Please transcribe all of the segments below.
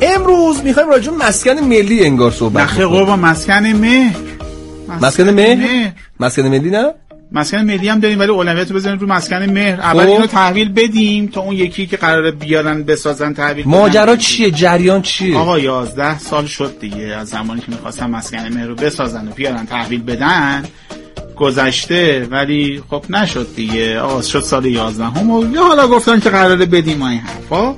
امروز میخوایم راجع به مسکن ملی انگار صحبت کنیم. قربان مسکن مهر. مسکن ملی نه؟ مسکن ملی هم داریم ولی اولویت رو بزنیم رو مسکن مهر. اول اینو تحویل بدیم تا اون یکی که قراره بیارن بسازن تحویل. ماجرا چیه؟ جریان چیه؟ آقا 11 سال شد دیگه از زمانی که می‌خواستن مسکن مهر رو بسازن و بیارن تحویل بدن گذشته، ولی خب نشد دیگه. آقا شد سال 11 هم حالا گفتن که قراره بدیم این حرفا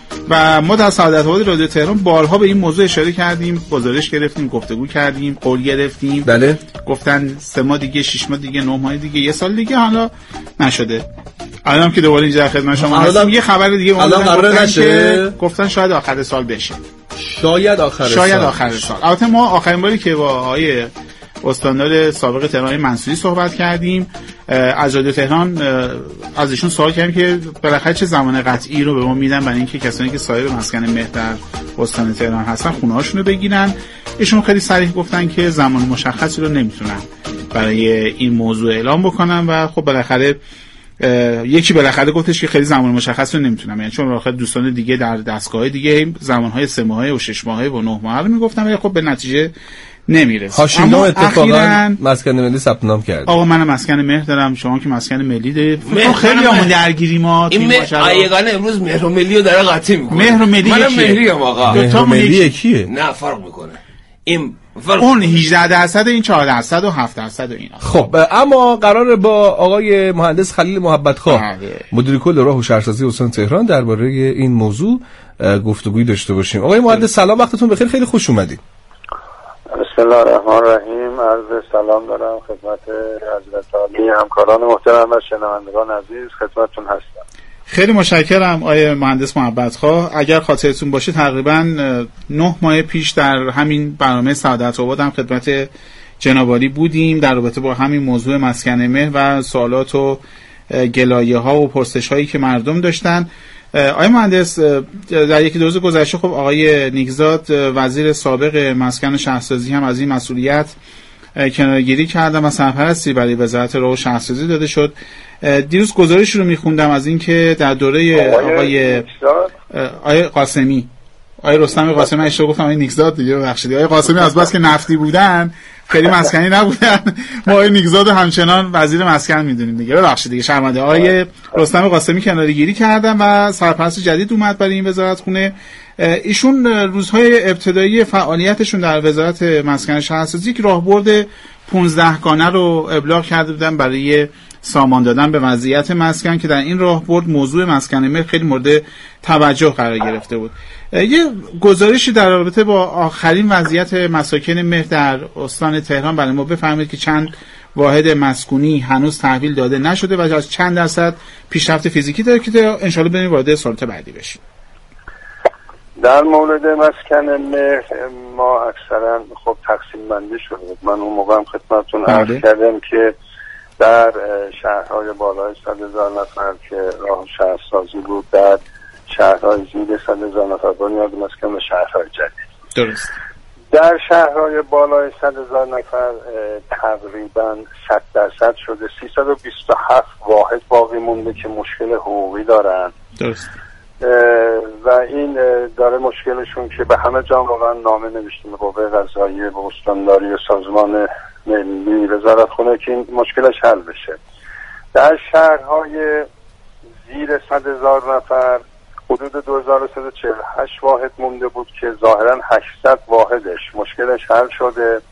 و ما در سعادت آباد رادیو تهران بارها به این موضوع اشاره کردیم، گزارش گرفتیم، گفتگو کردیم، قول گرفتیم. بله. گفتن 3 ماه دیگه، 6 ماه دیگه، 9 ماه دیگه، 1 سال دیگه، حالا نشده. الانم که دوباره اینجا خدمت شما هستم یه خبر دیگه الان قرار نشه. گفتن شاید آخر سال بشه. شاید آخر سال. البته ما آخرین باری که با آقای استاندار سابق تهران منصوری صحبت کردیم از رادیو تهران از ایشون سوال کردیم که بالاخره چه زمان قطعی رو به ما میدن برای اینکه کسانی که صاحب مسکن مهر در استان تهران هستن خونه هاشون رو بگیرن. ایشون خیلی صریح گفتن که زمان مشخصی رو نمیتونن برای این موضوع اعلام بکنن و خب بالاخره یکی بالاخره گفتش که خیلی زمان مشخص رو نمیتونم، یعنی چون بالاخره دوستان دیگه در دستگاه دیگه زمانهای 3 ماهه و 6 ماهه و 9 ماهه رو میگفتن ولی خب به نتیجه نمیرسه. اما اتفاقا مسکن ملی ثبت نام کرد. آقا من مسکن مهر دارم، شما که مسکن ملی دارید. خیلی همون درگیری ما این آیگانه امروز مهر ملی رو داره قاطی میکنه. مهر ملی منم مهری ام آقا. مهر ملی کیه؟ نه فرق میکنه. این اون 18% این 4% و 7% و اینا. خب اما قراره با آقای مهندس خلیل محبت‌خواه مدیر کل راه و شهرسازی استان تهران درباره این موضوع گفتگویی داشته باشیم. آقای مهندس سلام، وقتتون بخیر، خیلی خوش اومدید. بسم الله الرحمن الرحیم. عرض سلام دارم خدمت حضرت عالی، همکاران محترم و شنوندگان عزیز، خدمتتون هستم. خیلی متشکرم آقای مهندس محبت‌خواه. اگر خاطرتون باشه تقریبا 9 ماه پیش در همین برنامه سعادت آباد هم خدمت جناب عالی بودیم در رابطه با همین موضوع مسکن مهر و سوالات و گلایه‌ها و پرسش‌هایی که مردم داشتن. آقای مهندس در یکی دو روز گذشته خب آقای نیکزاد وزیر سابق مسکن و شهرسازی هم از این مسئولیت کناره‌گیری کردن و سرپرستی برای وزارت راه و شهرسازی داده شد. دیروز گزارش رو می‌خوندم از این که در دوره آقای قاسمی، آقای رستم قاسمی، اشتباه گفتم آقای نیکزاد دیگه ببخشید، آقای قاسمی از بس که نفتی بودن خیلی مسکنی نبودن، ما آقای نیکزاد همچنان وزیر مسکن میدونیم دیگه، ببخشید دیگه شرمنده. آقای رستم قاسمی کناره‌گیری کردن و سرپرست جدید اومد برای این وزارت خونه. ایشون روزهای ابتدایی فعالیتشون در وزارت مسکن و شهرسازی که راهبرد 15 گانه رو ابلاغ کرده بودن برای سامان دادن به وضعیت مسکن که در این راهبرد موضوع مسکن مهر خیلی مورد توجه قرار گرفته بود. یه گزارشی در رابطه با آخرین وضعیت مساکن مهر در استان تهران برای ما بفرمایید که چند واحد مسکونی هنوز تحویل داده نشده و از چند درصد پیشرفت فیزیکی داره که ان شاءالله بریم وارد سوالات بعدی بشیم. در مورد مسکن مهر ما اکثرا خب تقسیم بندی شده. من اون موقع هم خدمتتون عرض کردم که در شهرهای بالای 100,000 نفر که راه شهرسازی بود، در شهرهای زیر 100,000 نفر بنیاد مسکن و شهرهای جدید. درست. در شهرهای بالای 100,000 نفر تقریبا 100% شده. 327 واحد باقی مونده که مشکل حقوقی دارن. درست. و این داره مشکلشون که به همه جا واقعا نامه نوشتیم به قوه قضاییه، به استانداری و سازمان ملی وزارت خونه که این مشکلش حل بشه. در شهرهای زیر 100,000 نفر حدود 2148 واحد مونده بود که ظاهرا 800 واحدش مشکلش حل شده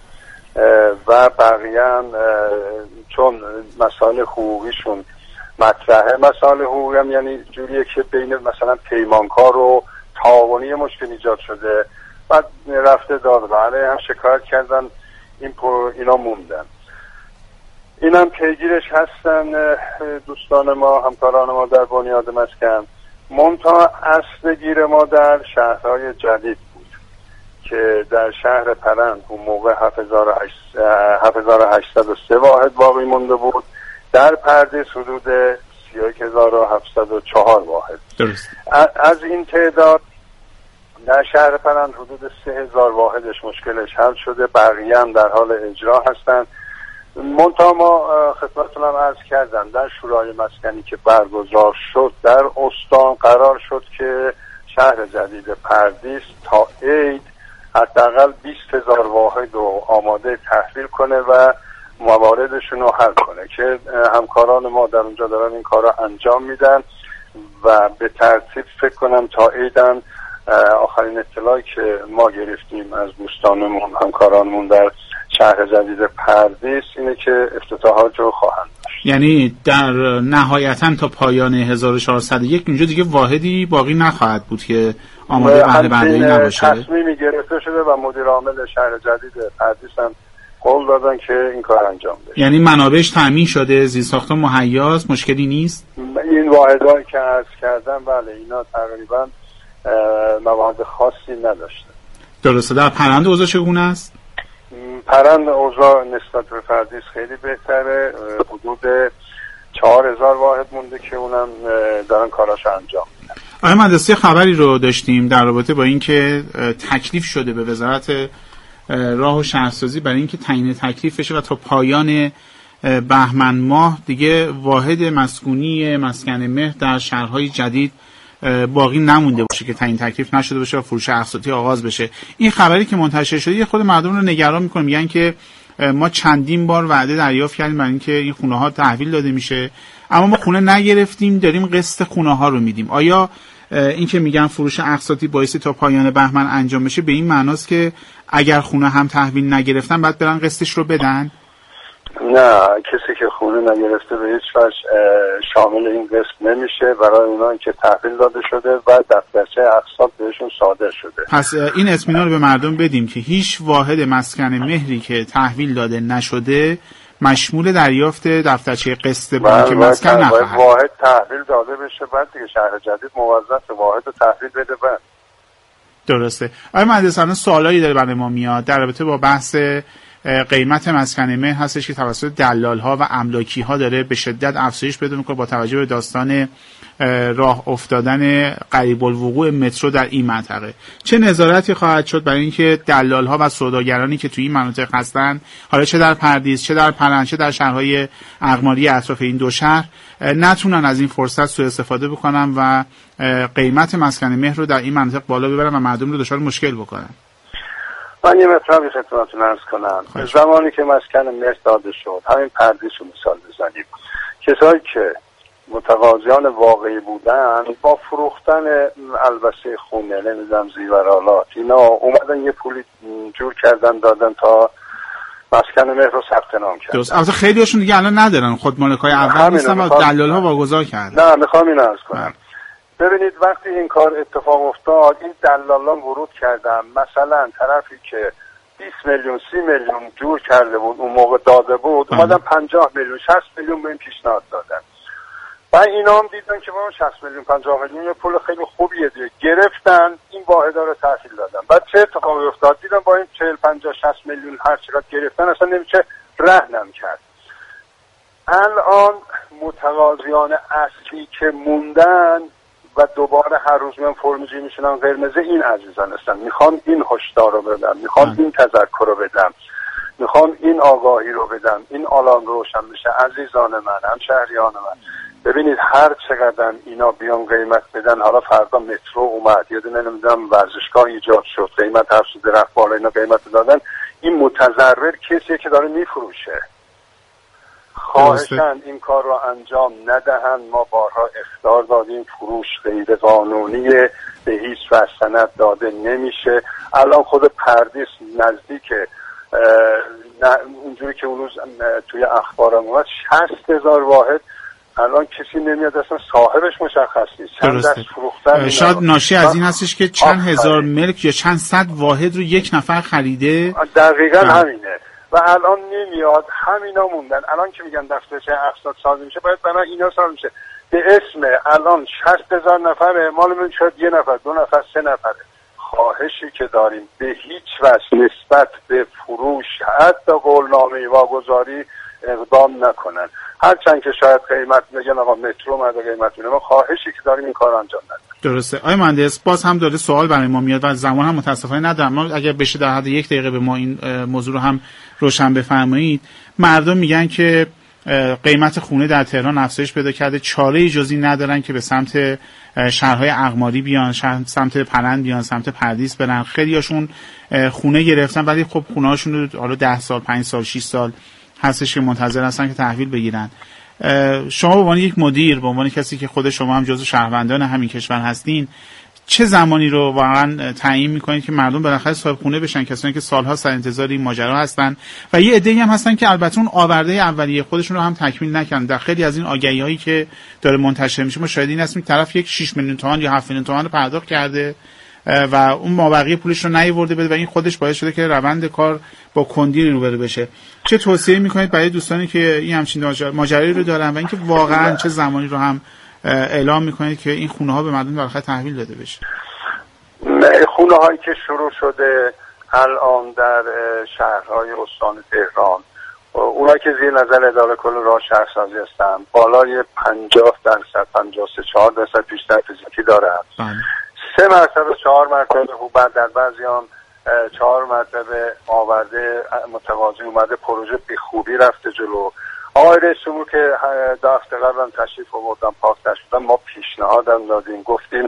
و بقیه هم چون مسائل حقوقیشون مطرحه. مسائل حقوقی هم یعنی جوریه که بین مثلا پیمانکار و تعاونی مشکل ایجاد شده، بعد رفته دادگاه هم شکایت کردن، اینا موندن. اینم پیگیرش هستن دوستان ما، همکاران ما در بنیاد مسکن. منتها اصل گیر ما در شهرهای جدید بود که در شهر پرند اون موقع 7803 واحد باقی مونده بود، در پردیس حدود 31704 واحد. درست. از این تعداد در شهر پرند حدود 3000 واحدش مشکلش حل شده، بقیه هم در حال اجرا هستند. منتها ما خدمتتون هم عرض کردم در شورای مسکنی که برگزار شد در استان قرار شد که شهر جدید پردیس تا عید حداقل 20,000 واحد رو آماده تحویل کنه و مواردشون رو حل کنه که همکاران ما در اونجا دارن این کار رو انجام میدن و به ترتیب فکر کنم تا عیدن آخرین اطلاعی که ما گرفتیم از دوستانمون همکارانمون در شهر جدید پردیس اینه که افتتاحات رو خواهند داشت. یعنی در نهایتا تا پایان 1401 اونجا دیگه واحدی باقی نخواهد بود که آماده بهره برداری نباشه. تصمیمی گرفته شده و مدیر عامل شهر جدید پردیس هم قول دادن که این کار انجام بشه. یعنی منابعش تامین شده، زیرساخت‌ها مهیاست، مشکلی نیست. این واحدهایی که عرض کردم بله اینا تقریبا مواد خاصی نداشته. درسته. در پرند اوضاع چگونه است؟ پرند اوضاع نسبت به پردیس خیلی بهتره. حدود 4,000 واحد مونده که اونم دارن کاراشو انجام میدن. آقای مهندسی خبری رو داشتیم در رابطه با اینکه تکلیف شده به وزارت راه و شهرسازی برای اینکه تعیین تکلیف بشه و تا پایان بهمن ماه دیگه واحد مسکونی مسکن مهر در شهرهای جدید باقی نمونده باشه که تعیین تکلیف نشده باشه و فروش اقساطی آغاز بشه. این خبری که منتشر شده یه خود مردم رو نگران میکنه، میگن که ما چندین بار وعده دریافت کردیم برای اینکه این خونه ها تحویل داده میشه اما ما خونه نگرفتیم، داریم قسط خونه ها رو میدیم. آیا این که میگن فروش اقساطی باعث تا پایان بهمن انجام بشه به این معناست که اگر خونه هم تحویل نگرفتن بعد برن قسطش رو بدن؟ نه، کسی که خونه نگرفته به هیچ وجه شامل این قسط نمیشه برای اونایی که تحویل داده شده و دفترچه اقساط بهشون صادر شده. پس این اطمینان رو به مردم بدیم که هیچ واحد مسکن مهری که تحویل داده نشده مشمول دریافت دفترچه قسط بانک مسکن نخواهد. واحد تحویل داده بشه بعد دیگه شهر جدید موظف واحد رو تحویل بده بعد. درسته. آقای مهندسان سوالایی داره برای ما میاد در رابطه با بحث قیمت مسکن مهر هستش که توسط دلال‌ها و املاکی‌ها داره به شدت افزایش پیدا می‌کنه با توجه به داستان راه افتادن قریب الوقوع مترو در این منطقه. چه نظارتی خواهد شد برای اینکه دلال‌ها و سوداگرانی که توی این مناطق هستن، حالا چه در پردیس، چه در پرند، چه در شهرهای اقماری اطراف این دو شهر، نتونن از این فرصت سوء استفاده بکنن و قیمت مسکن مهر رو در این مناطق بالا ببرن و مردم رو دچار مشکل بکنن؟ من یه مطلبی خدمتتون عرض کنم. زمانی که مسکن مهر داده شد، همین پردیس رو مثال بزنیم، کسایی که متقاضیان واقعی بودن با فروختن البسه خونه، نمیدونم زیورالات، اینا اومدن یه پولی جور کردن دادن تا مسکن مهر رو ثبت نام کردن. درست. البته خیلی هاشون دیگه الان ندارن، خود مالکای اول نیستن و دلال‌ها واگذار کردن. نه، میخوام این عرض کنم. ببینید وقتی این کار اتفاق افتاد این دلالان ورود کردن، مثلا طرفی که 20 میلیون 30 میلیون جور کرده بود اون موقع داده بود اومدن 50 میلیون 60 میلیون به این پیشنهاد دادن و اینا هم دیدن که ما 60 میلیون 50 میلیون یه پول خیلی خوبیه دیگه، گرفتن این واحدا رو تحویل دادن. بعد چه اتفاقی افتاد؟ دیدن با این 40 50 60 میلیون هر چقدر گرفتن اصلا نمیشه رهنم کرد. الان متقاضیان اصلی که موندن و دوباره هر روز میان فرموزی میشنن قرمزه، این عزیزان هستن. میخوام این هشدار رو بدم، میخوام این تذکر رو بدم، میخوام این آگاهی رو بدم، این آلارم روشن بشه. عزیزان من، همشهریان من، ببینید هر چقدر اینا بیان قیمت بدن، حالا فردا مترو اومد، یه دونه نمیدونم ورزشگاه ایجاد شد، قیمت هر سو درخت بالا اینا قیمت دادن، این متضرر کسیه که داره میفروشه. خواهشاً این کار رو انجام ندهن. ما بارها اخطار دادیم فروش غیر قانونیه، به هیچ وجه سند داده نمیشه. الان خود پردیس نزدیک اونجوری که اون روز توی اخبارم اومد 60,000 واحد الان کسی نمیاد، اصلا صاحبش مشخص نیست. چند دست فروختن. شاید ناشی از این هستش که چند هزار ملک یا چند صد واحد رو یک نفر خریده. دقیقاً همینه و الان نمیاد، همینا موندن. الان که میگن دفترچه اقساط ساز میشه باید برای اینا ساز میشه به اسم الان 60,000 نفره، مال من شاید یه نفر 2 نفر 3 نفره. خواهشی که داریم به هیچ وجه نسبت به فروش حتی قولنامه واگذاری اقدام نکنن، هرچند که شاید قیمت میگن آقا مترو اومده قیمت میونه، ما خواهشی که داریم این کار انجام ندیم. درسته. آقای مهندس باز هم داره سوال برای ما میاد و زمان هم متاسفانه ندارم، ما اگر بشه در حد 1 دقیقه به ما این موضوع رو هم روشن بفرمایید. مردم میگن که قیمت خونه در تهران افزایش پیدا کرده، چاره‌ای جز این ندارن که به سمت شهرهای اقماری بیان، سمت پلند بیان، سمت پردیس برن. خیلیاشون خونه گرفتن ولی خب خونه‌هاشون رو حالا 10 سال 5 سال 6 سال هستش که منتظر هستن که تحویل بگیرن. شما به عنوان یک مدیر، به عنوان کسی که خود شما هم جزو شهروندان همین کشور هستین، چه زمانی رو واقعا تعیین میکنید که مردم بالاخره صاحب خونه بشن، کسانی که سالها سر انتظار این ماجرا هستن و یه عده‌ای هم هستن که البته اون آورده اولیه خودشون رو هم تکمیل نکردن. در خیلی از این آگهی‌هایی که داره منتشر میشه ما شاهد این هستیم طرف یک 6 میلیون تومان یا 7 میلیون تومان رو پرداخت کرده و اون مابقی پولش رو نیاورده بده و این خودش باعث شده که روند کار با کندی روبرو بشه. چه توصیه میکنید برای دوستانی که این همچین ماجرایی رو دارن و اینکه واقعا چه زمانی رو هم اعلام میکنید که این خونه ها به مردم بالاخره تحویل داده بشه؟ خونه هایی که شروع شده الان در شهرهای استان تهران، اونایی که زیر نظر اداره کل راه شهرسازی هستن، بالای 50%، 53-4% بیشتر فیزیکی دارن. 3 مرتبه 4 مرتبه بعد در بعضی هم 4 مرتبه آورده متقاضی اومده، پروژه به خوبی رفته جلو. آقای رئیس جمهور که در هفته قبل تشریف آوردن پاک شدن، ما پیشنهادم دادیم، گفتیم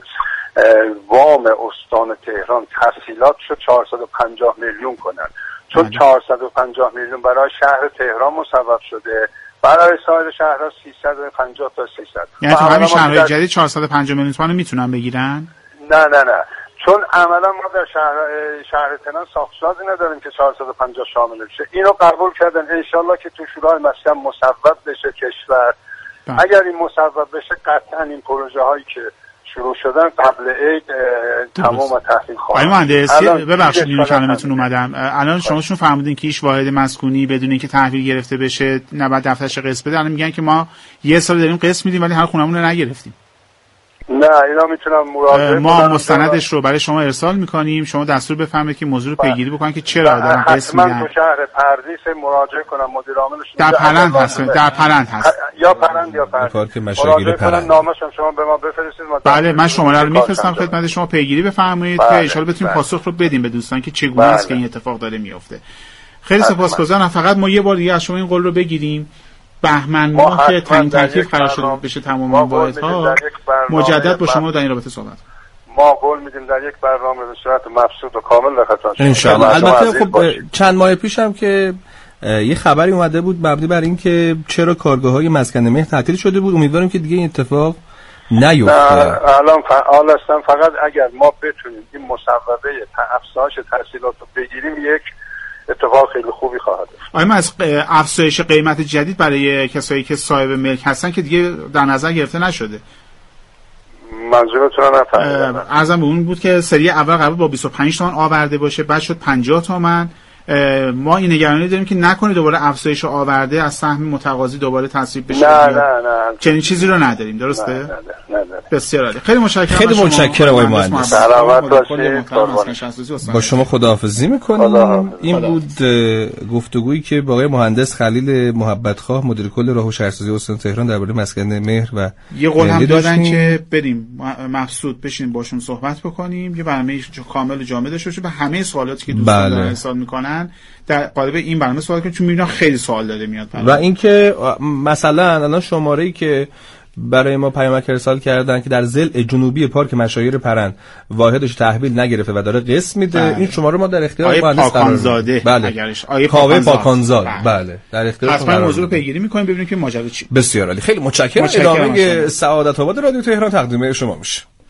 وام استان تهران تسهیلاتشو 450 میلیون کنن، چون 450 میلیون برای شهر تهران مصوب شده، برای سایر شهرها 350 تا 300. یعنی تو همین شهرهای جدید 450 میلیون تومان میتونن بگیرن؟ نه چون عملا ما در شهر تهران ساختشازی نداریم که 450 شامل بشه. اینو قبول کردن، انشالله که تو شورای مسکن مصوب بشه کشور. اگر این مصوب بشه قطعا این پروژه هایی که شروع شدن قبل عید تمام تحویل خواهد. آقای مهندس ببخشید اینو کلمتون اومدم. الان شماشون فرمودین که هیچ واحد مسکونی بدون اینکه تحویل گرفته بشه نباید دفترش قسط بده. الان میگن که ما یه سال داریم قسط میدیم ولی هر خونمون رو نگرفتیم. نه اینا میتونم مراجعه ما مستندش رو برای شما ارسال میکنیم، شما دستور بفرمایید که موضوع رو پیگیری بکنن که چرا دارن قسط میدن. من تو شهر پردیس مراجعه کنم، مدیر عاملش در پلند هست یا پلند پارک مشاغل پلند. نامه‌شون شما به ما بفرستید. بله من شماره رو میفرستم خدمت شما، پیگیری بفرمایید که ان شاءالله بتونیم پاسخ رو بدیم به دوستان که چگونه است که این اتفاق داره میفته. خیلی سپاسگزارم. فقط ما یه بار دیگه از شما این قول رو بگیریم بهمن ماه که تعیین تکلیف قرار شده بشه تمام این واحدها، مجدد با شما در این رابطه صحبت. ما قول میدیم در یک برنامه به صورت مبسوط و کامل در خدمت شما. ان شاءالله. البته خب چند ماه پیش هم که یه خبری اومده بود مبنی بر این که چرا کارگاه‌های مسکن مهر تعطیل شده بود. امیدواریم که دیگه این اتفاق نیفته. الان فعال هستن، فقط اگر ما بتونیم این مصوبه افزایش تحصیلات رو بگیریم یک اتفاق خیلی خوبی خواهد است. آیا از افزایش قیمت جدید برای کسایی که صاحب ملک هستن که دیگه در نظر گرفته نشده؟ منظورتون نفهمیدم. عرضم به اون بود که سری اول قرار با 25 تومن آورده باشه، بعد شد 50 تومن. ما این نگرانی داریم که نکنه دوباره افزایش آورده از سهم متقاضی دوباره تصویب بشه. نه چنین چیزی رو نداریم، درسته؟ نه. بسیار عالی. خیلی متشکرم. خیلی متشکرم آقای مهندس. سلامت باشید. با شما خداحافظی می‌کنیم. این بود گفتگویی که با آقای مهندس خلیل محبتخواه مدیر کل راه و شهرسازی استان تهران درباره مسکن مهر و یه قول هم دادن که بریم مبسوط بشین باشون صحبت بکنیم، یه برنامه کامل و جامع داشته باشه به همه سوالاتی که دوستان دارن ارسال می‌کنن. در قالب این برنامه سوال کنید چون می‌بینم خیلی سوال داره میاد. و اینکه مثلا الان شماره‌ای که برای ما پیامک ارسال کردن که در ضلع جنوبی پارک مشایر پرند واحدش تحویل نگرفته و داره قسط میده، این شماره ما در اختیار مهندس پاکانزاده. بله کاوه پاکانزاد. بله در اختیار شما موضوع رو پیگیری می‌کنیم ببینیم که ماجرا چی. بسیار عالی. خیلی متشکرم. ادامه سعادت آباد رادیو تهران تقدیم شما میشه.